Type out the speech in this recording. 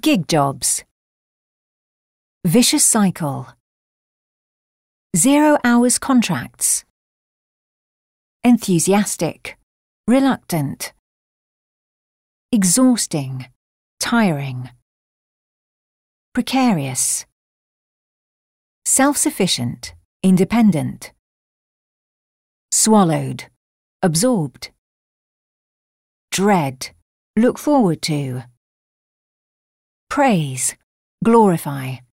Gig jobs. Vicious cycle. 0 hours contracts. Enthusiastic. Reluctant. Exhausting. Tiring. Precarious. Self-sufficient. Independent. Swallowed. Absorbed. Dread. Look forward to. Praise. Glorify.